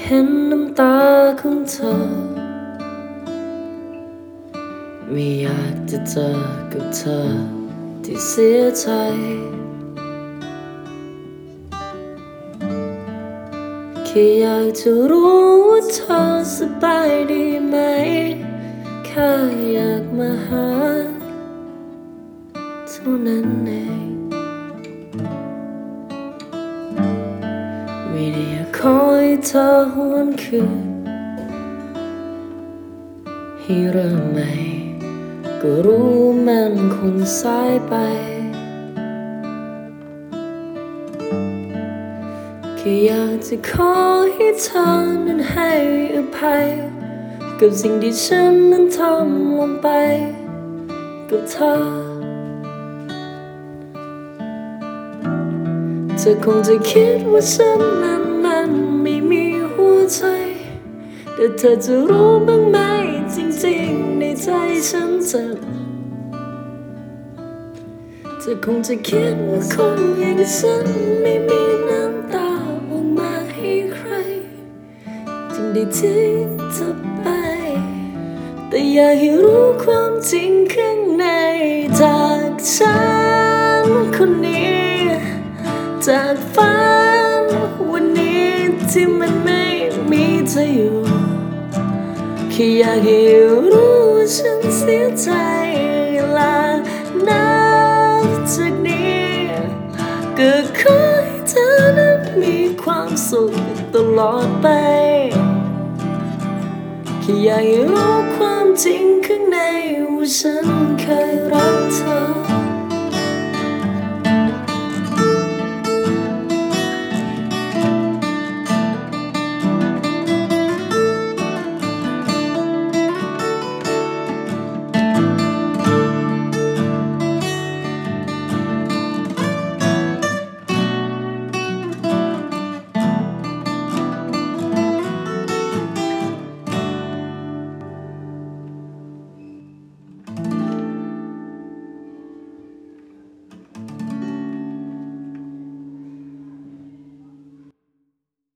ห็นน้ำตาของเธอไม่อยากจะเจอกับเธอที่เสียใจแค่อยากจะรู้ว่าเธอสบายดีไหมแค่อยากมาหาเท่านั้นเองไม่ได้อยากขอให้เธอหวนคืนให้เริ่มใหม่ก็รู้มันคงสายไปแค่อยากจะขอให้เธอนั้นให้อภัยกับสิ่งที่ฉันนั้นทำลงไปกับเธอเธอคงจะคิดว่าฉันนั้นไม่มีหัวใจแต่เธอจะรู้บ้างไหมจริงๆในใจฉันเจ็บเธอคงจะคิดว่าคนอย่างฉันไม่มีน้ำตาออกมาให้ใครจึงได้ทิ้งเธอไปแต่อยากให้รู้ความจริงข้างในจากฉันคนนี้จากฝันวันนี้ที่มันไม่มีเธออยู่แค่อยากให้รู้ว่าฉันเสียใจและนับจากนี้ก็ขอให้เธอนั้นมีความสุขตลอดไปแค่อยากให้รู้ความจริงข้างในว่าฉันเคยรักเธอ